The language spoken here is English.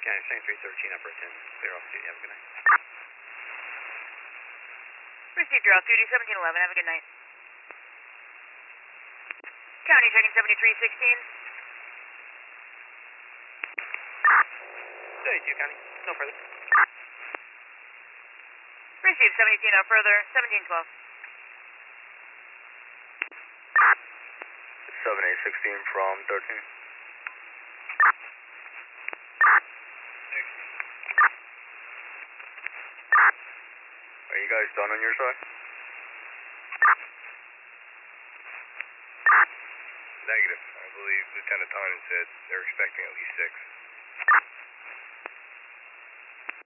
County, Saint 313 upper 10, clear off duty, have a good night. Received your off duty, 1711, have a good night. County, checking 7316. 72 County, no further. Received 17, no further, 1712. 7816 from 13. Are you guys done on your side? Negative. I believe Lieutenant Tynan said they're expecting at least 6.